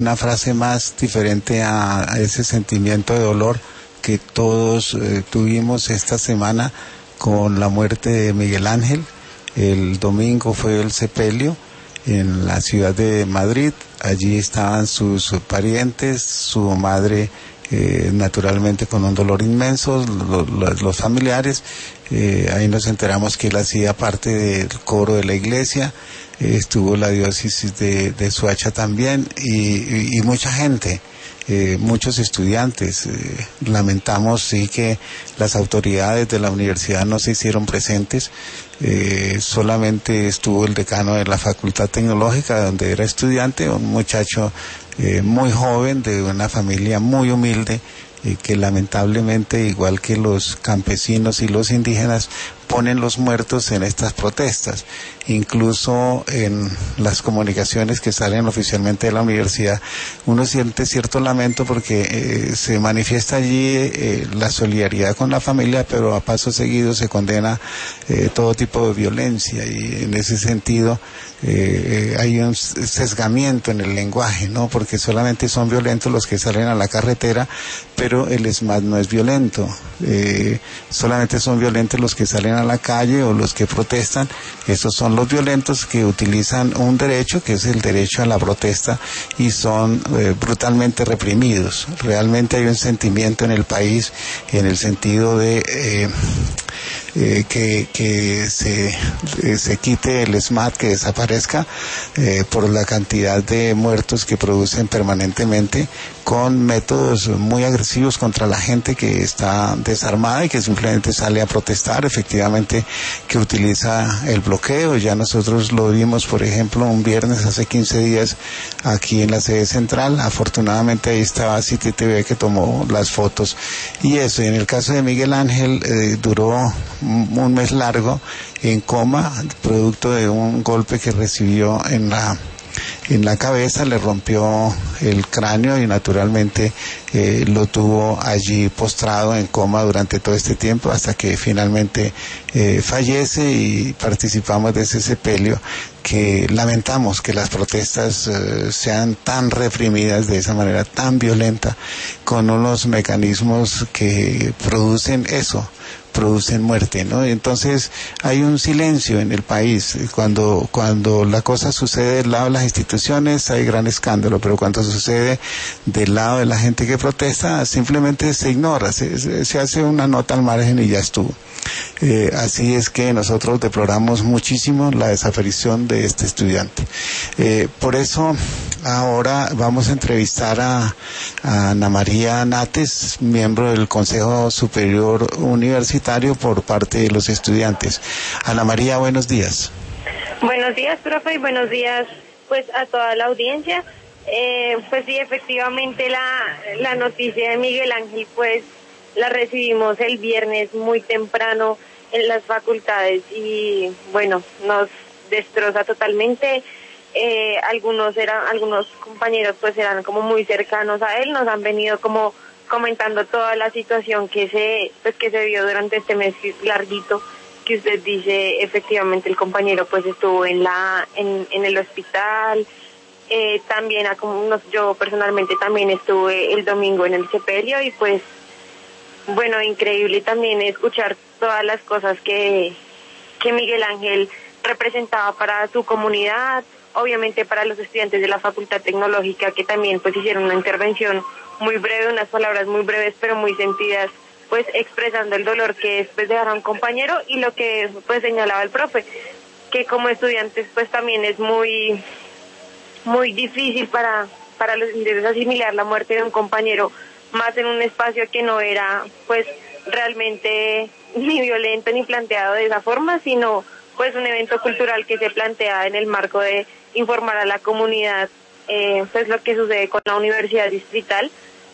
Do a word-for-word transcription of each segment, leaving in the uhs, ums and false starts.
una frase más diferente a, a ese sentimiento de dolor que todos eh, tuvimos esta semana con la muerte de Miguel Ángel. El domingo fue el sepelio en la ciudad de Madrid. Allí estaban sus parientes, su madre eh, naturalmente con un dolor inmenso, lo, lo, los familiares. Eh, ahí nos enteramos que él hacía parte del coro de la iglesia. Eh, estuvo la diócesis de, de Soacha también y, y, y mucha gente. Eh, muchos estudiantes. Eh, lamentamos sí que las autoridades de la universidad no se hicieron presentes. Eh, solamente estuvo el decano de la Facultad Tecnológica, donde era estudiante, un muchacho eh, muy joven, de una familia muy humilde, eh, que lamentablemente, igual que los campesinos y los indígenas, ponen los muertos en estas protestas. Incluso en las comunicaciones que salen oficialmente de la universidad, uno siente cierto lamento porque eh, se manifiesta allí eh, la solidaridad con la familia, pero a paso seguido se condena eh, todo tipo de violencia, y en ese sentido eh, hay un sesgamiento en el lenguaje, ¿no? Porque solamente son violentos los que salen a la carretera, pero el ESMAD no es violento. Eh, solamente son violentos los que salen a la calle o los que protestan. Esos son los violentos que utilizan un derecho, que es el derecho a la protesta, y son eh, brutalmente reprimidos. Realmente hay un sentimiento en el país en el sentido de eh, eh, que, que se, eh, se quite el ESMAD, que desaparezca eh, por la cantidad de muertos que producen permanentemente, con métodos muy agresivos contra la gente que está desarmada y que simplemente sale a protestar, efectivamente, que utiliza el bloqueo. Ya nosotros lo vimos, por ejemplo, un viernes hace quince días aquí en la sede central. Afortunadamente ahí estaba City T V, que tomó las fotos. Y eso, y en el caso de Miguel Ángel, eh, duró un mes largo en coma, producto de un golpe que recibió en la en la cabeza, le rompió el cráneo y naturalmente eh, lo tuvo allí postrado en coma durante todo este tiempo, hasta que finalmente eh, fallece, y participamos de ese sepelio, que lamentamos que las protestas eh, sean tan reprimidas de esa manera tan violenta, con unos mecanismos que producen eso, producen muerte, ¿no? Entonces hay un silencio en el país. Cuando cuando la cosa sucede del lado de las instituciones hay gran escándalo, pero cuando sucede del lado de la gente que protesta, simplemente se ignora, se, se hace una nota al margen y ya estuvo. Eh, así es que nosotros deploramos muchísimo la desaparición de este estudiante. Eh, por eso ahora vamos a entrevistar a, a Ana María Nates, miembro del Consejo Superior Universitario por parte de los estudiantes. Ana María, buenos días. Buenos días, profe, y buenos días pues a toda la audiencia. Eh, pues sí, efectivamente la, la noticia de Miguel Ángel pues la recibimos el viernes muy temprano en las facultades y bueno, nos destroza totalmente. Eh, algunos eran, algunos compañeros pues eran como muy cercanos a él, nos han venido como comentando toda la situación que se, pues que se vio durante este mes larguito, que usted dice. Efectivamente el compañero pues estuvo en la, en, en el hospital. Eh, también a, como unos, yo personalmente también estuve el domingo en el sepelio y pues bueno, increíble también escuchar todas las cosas que, que Miguel Ángel representaba para su comunidad, obviamente para los estudiantes de la Facultad Tecnológica, que también pues hicieron una intervención muy breve, unas palabras muy breves pero muy sentidas, pues expresando el dolor que es pues dejar a un compañero, y lo que pues señalaba el profe, que como estudiantes pues también es muy muy difícil para, para los estudiantes asimilar la muerte de un compañero, más en un espacio que no era pues realmente ni violento ni planteado de esa forma, sino pues un evento cultural que se plantea en el marco de informar a la comunidad eh, pues lo que sucede con la Universidad Distrital.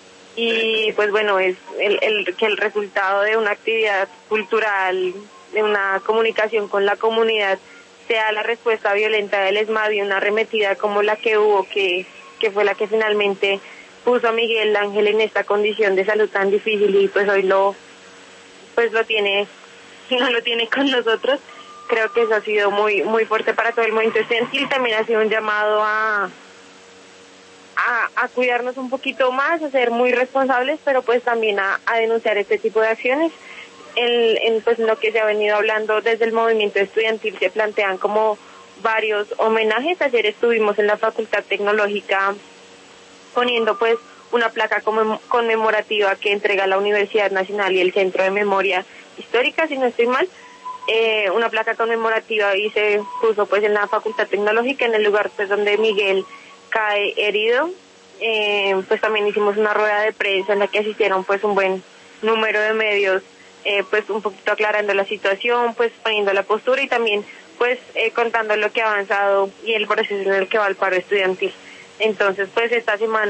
Y pues bueno, es el, el que el resultado de una actividad cultural, de una comunicación con la comunidad, sea la respuesta violenta del ESMAD y una arremetida como la que hubo, que, que fue la que finalmente puso a Miguel Ángel en esta condición de salud tan difícil, y pues hoy lo pues lo tiene no lo tiene con nosotros. Creo que eso ha sido muy muy fuerte para todo el movimiento estudiantil. También ha sido un llamado a a, a cuidarnos un poquito más, a ser muy responsables, pero pues también a, a denunciar este tipo de acciones. En, en pues lo que se ha venido hablando desde el movimiento estudiantil se plantean como varios homenajes. Ayer estuvimos en la Facultad Tecnológica poniendo pues una placa conmemorativa que entrega la Universidad Nacional y el Centro de Memoria Histórica, si no estoy mal, eh, una placa conmemorativa, y se puso pues en la Facultad Tecnológica, en el lugar pues donde Miguel cae herido. Eh, pues también hicimos una rueda de prensa en la que asistieron pues un buen número de medios, eh, pues un poquito aclarando la situación, pues poniendo la postura y también pues eh, contando lo que ha avanzado y el proceso en el que va el paro estudiantil. Entonces pues esta semana